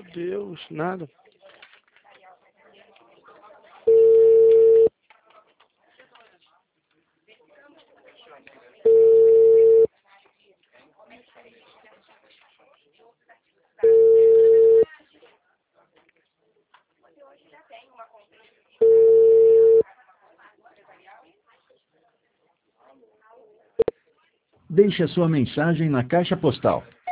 Deus, nada. Deixe a sua mensagem na caixa postal